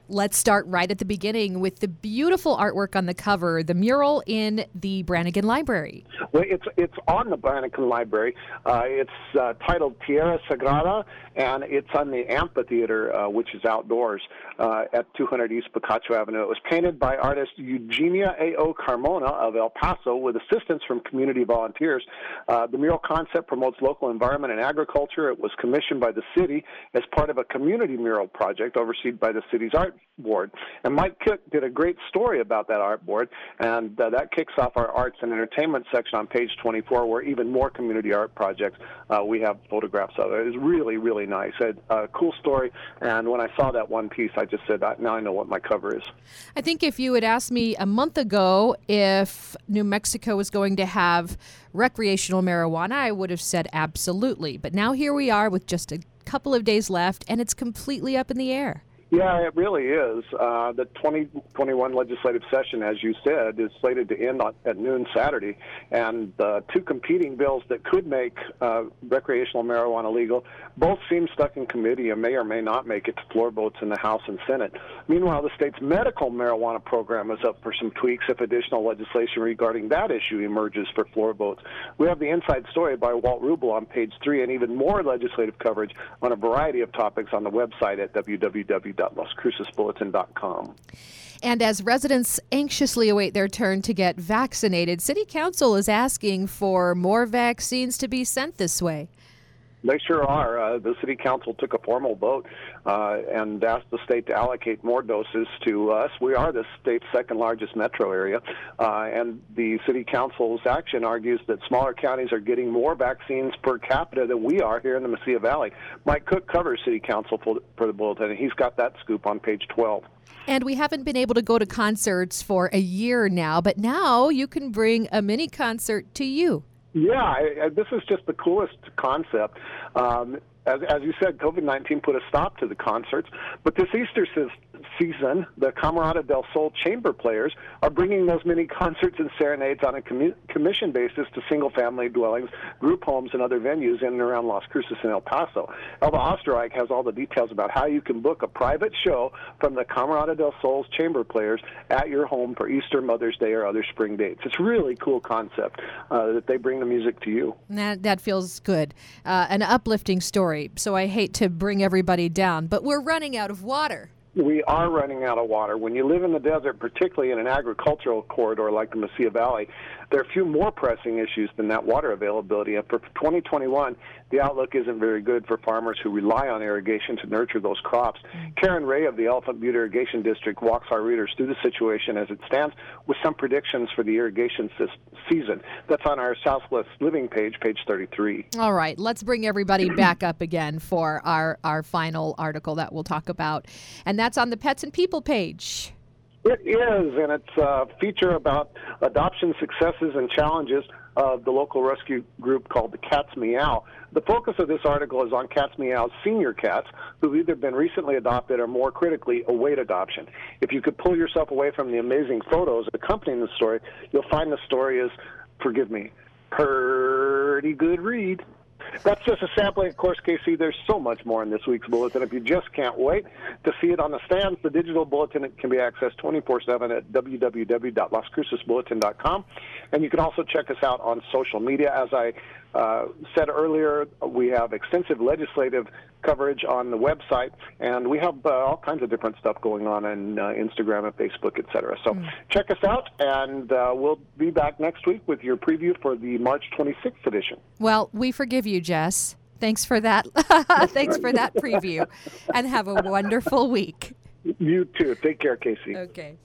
Let's start right at the beginning with the beautiful artwork on the cover, the mural in the Brannigan Library. Well, it's on the Brannigan Library. It's titled Tierra Sagrada, and it's on the amphitheater, which is outdoors at 200 East Picacho Avenue. It was painted by artist Eugenia A.O. Carmona of El Paso with assistance from community volunteers. The mural concept promotes local environment and agriculture. It was commissioned by the city as part of a community mural project overseen by the city's art board. And Mike Cook did a great story about that art board, and that kicks off our arts and entertainment section on page 24, where even more community art projects we have photographs of. It is really, really nice. A cool story, and when I saw that one piece, I just said, now I know what my cover is. I think if you had asked me a month ago if New Mexico was going to have recreational marijuana, I would have said absolutely. But now here we are with just a couple of days left, and it's completely up in the air. Yeah, it really is. The 2021 legislative session, as you said, is slated to end at noon Saturday, and two competing bills that could make recreational marijuana legal both seem stuck in committee and may or may not make it to floor votes in the House and Senate. Meanwhile, the state's medical marijuana program is up for some tweaks if additional legislation regarding that issue emerges for floor votes. We have the inside story by Walt Rubel on page 3, and even more legislative coverage on a variety of topics on the website at www.LasCrucesBulletin.com. And as residents anxiously await their turn to get vaccinated, City Council is asking for more vaccines to be sent this way. They sure are. The City Council took a formal vote and asked the state to allocate more doses to us. We are the state's second largest metro area, and the City Council's action argues that smaller counties are getting more vaccines per capita than we are here in the Mesilla Valley. Mike Cook covers City Council for the Bulletin, and he's got that scoop on page 12. And we haven't been able to go to concerts for a year now, but now you can bring a mini concert to you. Yeah, this is just the coolest concept. As you said, COVID-19 put a stop to the concerts, but this Easter season, the Camarada del Sol chamber players are bringing those mini concerts and serenades on a commission basis to single-family dwellings, group homes, and other venues in and around Las Cruces and El Paso. Elba Osterreich has all the details about how you can book a private show from the Camarada del Sol's chamber players at your home for Easter, Mother's Day, or other spring dates. It's a really cool concept that they bring the music to you. That feels good. An uplifting story. So I hate to bring everybody down, but we're running out of water. We are running out of water. When you live in the desert, particularly in an agricultural corridor like the Mesilla Valley, there are a few more pressing issues than that water availability. And for 2021, the outlook isn't very good for farmers who rely on irrigation to nurture those crops. Karen Ray of the Elephant Butte Irrigation District walks our readers through the situation as it stands with some predictions for the irrigation season. That's on our Southwest Living page 33. All right, let's bring everybody back up again for our final article that we'll talk about. And that's on the Pets and People page. It is, and it's a feature about adoption successes and challenges of the local rescue group called the Cats Meow. The focus of this article is on Cats Meow's senior cats who've either been recently adopted or, more critically, await adoption. If you could pull yourself away from the amazing photos accompanying the story, you'll find the story is, forgive me, pretty good read. That's just a sampling. Of course, Casey, there's so much more in this week's bulletin. If you just can't wait to see it on the stands, the digital bulletin can be accessed 24/7 at www.LasCrucesBulletin.com. And you can also check us out on social media. As I said earlier, we have extensive legislative coverage on the website, and we have all kinds of different stuff going on Instagram and Facebook, etc. So check us out, and we'll be back next week with your preview for the March 26th edition. Well, we forgive you, Jess. Thanks for that. Thanks for that preview, and have a wonderful week. You too. Take care, Casey. Okay.